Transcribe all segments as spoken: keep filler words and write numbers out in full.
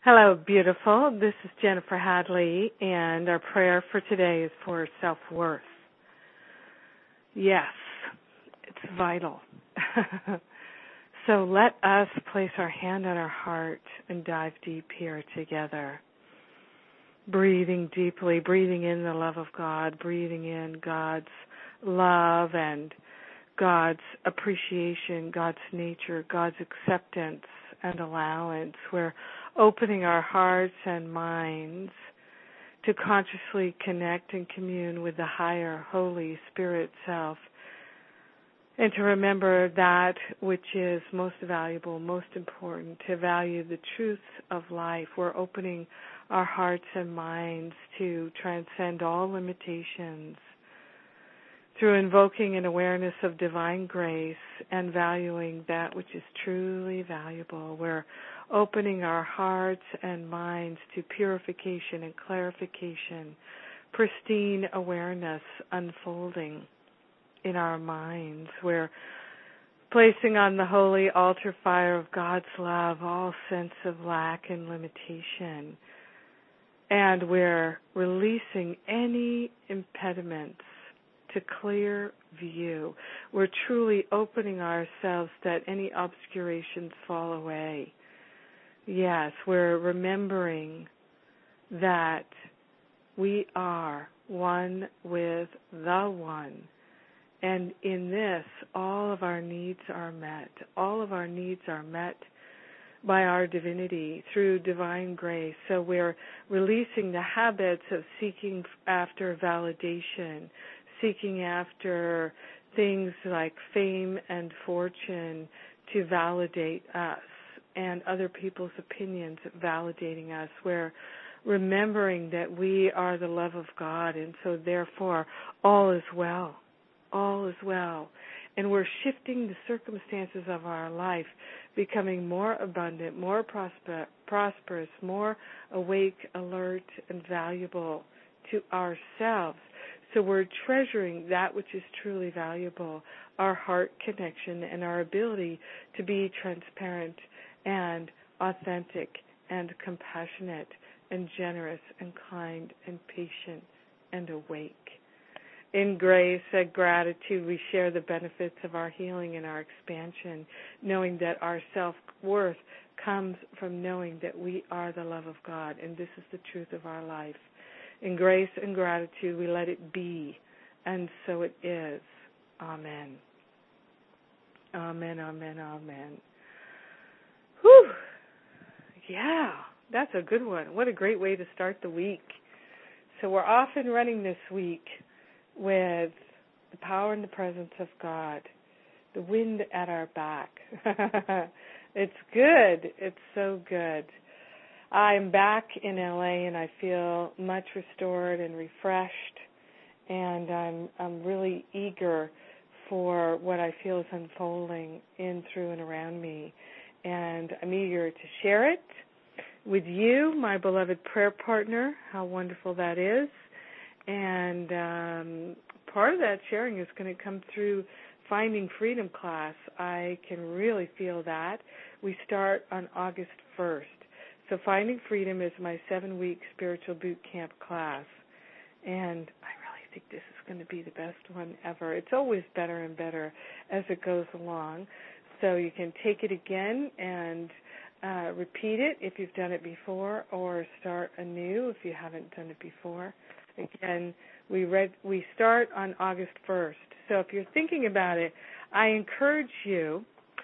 Hello, beautiful. This is Jennifer Hadley, and our prayer for today is for self-worth. Yes, it's vital. So let us place our hand on our heart and dive deep here together. Breathing deeply, breathing in the love of God, breathing in God's love and God's appreciation, God's nature, God's acceptance and allowance. We're opening our hearts and minds to consciously connect and commune with the higher Holy Spirit self, and to remember that which is most valuable, most important, to value the truths of life. We're opening our hearts and minds to transcend all limitations through invoking an awareness of divine grace and valuing that which is truly valuable. We're opening our hearts and minds to purification and clarification, pristine awareness unfolding in our minds. We're placing on the holy altar fire of God's love all sense of lack and limitation. And we're releasing any impediments to clear view. We're truly opening ourselves that any obscurations fall away. Yes, we're remembering that we are one with the One. And in this, all of our needs are met. All of our needs are met by our divinity through divine grace. So we're releasing the habits of seeking after validation, seeking after things like fame and fortune to validate us and other people's opinions validating us. We're remembering that we are the love of God, and so therefore all is well. All is well. And we're shifting the circumstances of our life, becoming more abundant, more prosper, prosperous, more awake, alert, and valuable to ourselves. So we're treasuring that which is truly valuable, our heart connection and our ability to be transparent and authentic and compassionate and generous and kind and patient and awake. In grace and gratitude, we share the benefits of our healing and our expansion, knowing that our self-worth comes from knowing that we are the love of God, and this is the truth of our life. In grace and gratitude, we let it be, and so it is. Amen. Amen, amen, amen. Whew. Yeah, that's a good one. What a great way to start the week. So we're off and running this week with the power and the presence of God, the wind at our back. It's good. It's so good. I'm back in L A and I feel much restored and refreshed, and I'm I'm really eager for what I feel is unfolding in, through, and around me. And I'm eager to share it with you, my beloved prayer partner. How wonderful that is. And um, part of that sharing is going to come through Finding Freedom class. I can really feel that. We start on August first. So Finding Freedom is my seven-week spiritual boot camp class. And I really think this is going to be the best one ever. It's always better and better as it goes along. So you can take it again and uh, repeat it if you've done it before, or start anew if you haven't done it before. Again, we read, we start on August first. So if you're thinking about it, I encourage you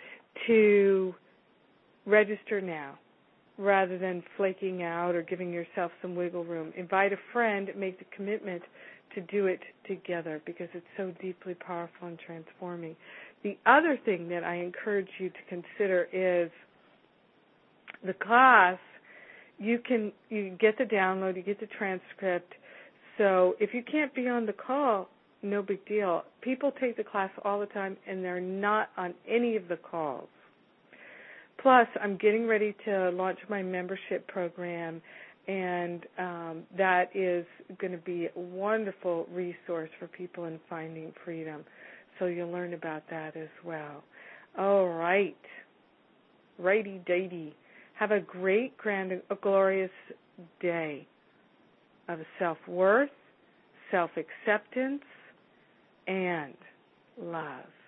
to register now rather than flaking out or giving yourself some wiggle room. Invite a friend, make the commitment to do it together because it's so deeply powerful and transforming. The other thing that I encourage you to consider is the class. You can you get the download, you get the transcript. So if you can't be on the call, no big deal. People take the class all the time, and they're not on any of the calls. Plus, I'm getting ready to launch my membership program, and um, that is going to be a wonderful resource for people in finding freedom. So you'll learn about that as well. All right. Righty-dighty. Have a great, grand, glorious day of self-worth, self-acceptance, and love.